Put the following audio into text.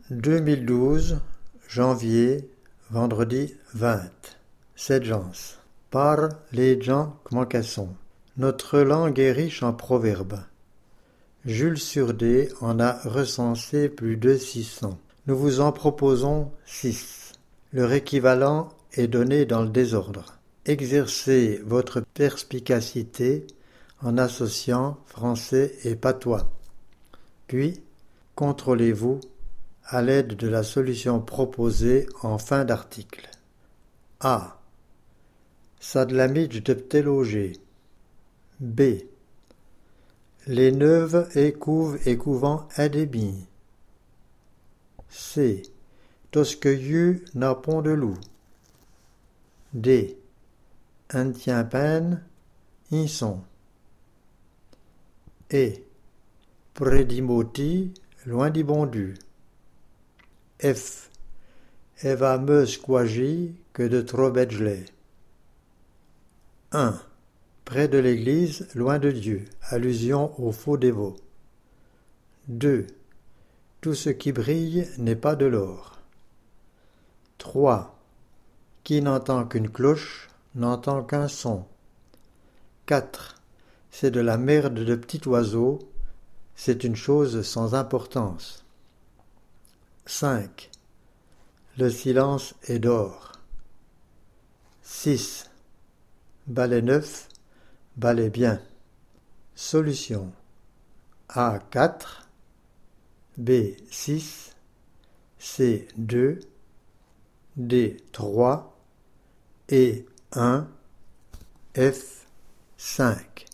2012, janvier, vendredi 20. Cette gens. Par les gens Kmankasson. Notre langue est riche en proverbes. Jules Surdé en a recensé plus de 600. Nous vous en proposons 6. Leur équivalent est donné dans le désordre. Exercez votre perspicacité en associant français et patois. Puis, contrôlez-vous à l'aide de la solution proposée en fin d'article. A. Sadlamidj de Pteloger. B. Les neuves et couves et couvents adébi. C. Tosqueyeux n'a pont de loup. D. Un tient peine, y sont. E. Prédimoti, loin d'y bondu. F. Eva meus quagi que de trobedjley. 1. Près de l'église, loin de Dieu, allusion aux faux dévots. 2. Tout ce qui brille n'est pas de l'or. 3. Qui n'entend qu'une cloche n'entend qu'un son. 4. C'est de la merde de petit oiseau, c'est une chose sans importance. 5. Le silence est d'or. 6. Balai neuf, balai bien. Solution. A 4, B 6, C 2, D 3 et 1, F 5.